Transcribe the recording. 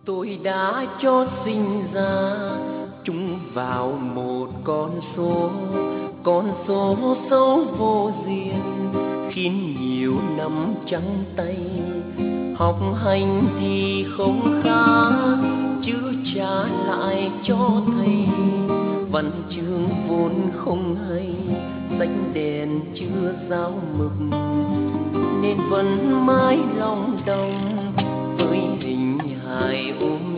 Tôi đã cho sinh ra chúng vào một con số xấu vô duyên, khiến nhiều năm trắng tay. Học hành thì không khá, chứ trả lại cho thầy văn chương vốn không hay, sách đèn chưa giao mực nên vẫn mãi lòng đồng với hình hài ôm